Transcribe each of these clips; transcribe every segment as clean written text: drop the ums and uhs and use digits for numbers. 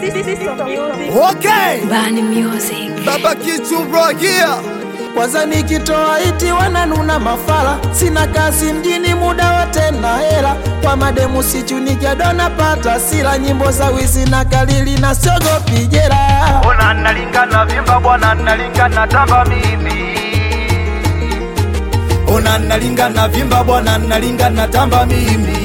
Okay. Bani Music. Baba Kichu bro here. Kwanza nikitoa iti wananuna mafala. Sina kazi mjini muda wote na hela. Kwa mademu sichunikia dona pata sila. Nyimbo za wizi na kalili na siogopi jela. Ona nalingana vimba bwana nalingana tamba mimi. Ona nalingana vimba bwana nalingana tamba mimi.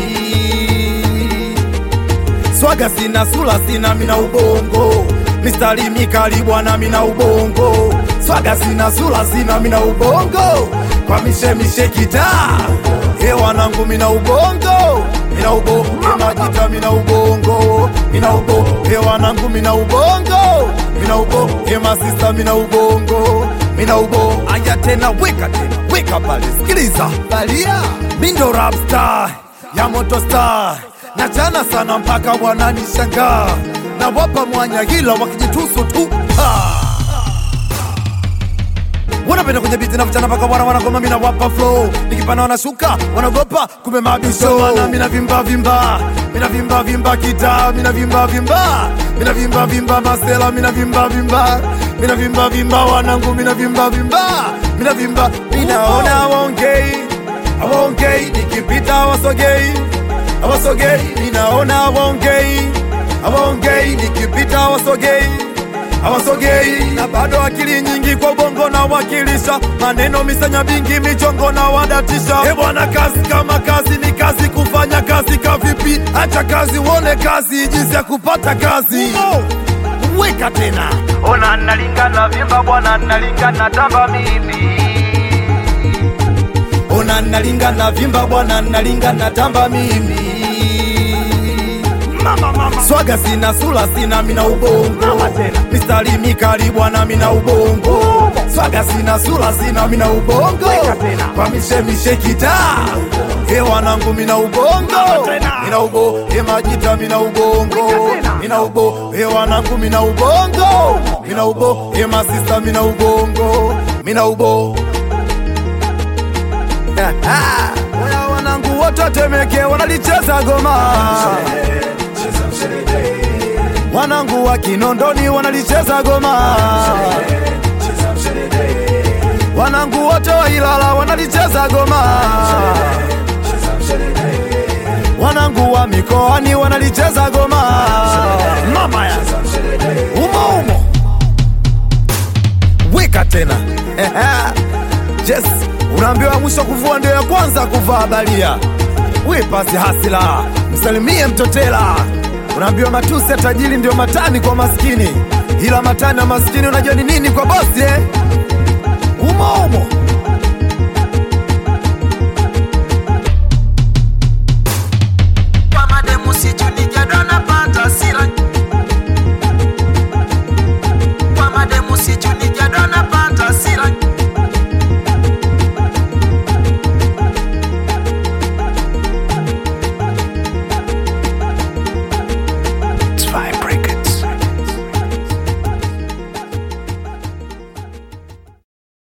Swaga sina sula sina mina ubongo. Mistari mikali bwana mina ubongo. Swaga sina sula sina mina ubongo. Kwa mishe kita wanangu mina ubongo. Mina ubongo majita mina ubongo. Mina ubongo wanangu mina ubongo. Mina ubongo masista mina ubongo. Mina ubongo aya tena weka pale sikiliza balia. Mindo rap star ya moto star. Nachana sana mpaka wananishangaa. Na wapa mwanya hila wakijitusu tu. Wanapenda kwenye biti na vijana paka wanagoma mina wapa flow. Nikipana wanashuka wanagopa kume mabisho. Mana mina vimba mina vimba kita. Mina vimba masela. Mina vimba wanangu. Mina vimba minaona awongei nikipita awasogei ninaona awongei nikipita awasogei na bado akili nyingi kwa bongo na wakilisha maneno misanya bingi michongo na wadatisha. Bwana kazi kama kazi ni kazi, kufanya kazi kavipi? Acha kazi uone kazi, jinsi ya kupata kazi. Weka tena. Ona nalingana vimba bwana nalingana tamba mimi. Ona nalingana vimba bwana nalingana tamba mimi. Mama. Swaga sina sula sina mina ubongo. Mistari mikali bwana mina ubongo. Swaga sina sula sina mina ubongo. Kwa mishe kita wanangu mina ubongo. Mina ubongo majita mina ubongo. Mina ubongo wanangu mina ubongo. Mina ubongo masista mina ubongo. Mina ubongo Oya wanangu wote Temeke wanalicheza goma. Wanangu wa Kinondoni wanalicheza goma. Wanangu wote wa Ilala wanalicheza goma. Wanangu wa mikoani wanalicheza goma. Mama ya umo weka tena. Yes, unaambiwa mwisho kuvua ndio ya kwanza kuvaa balia. We pasi hasila, msalimie mtotela. Unaambiwa matusi ya tajiri ndio matani kwa maskini. Ila matani na maskini unajua ni nini kwa bosi Umo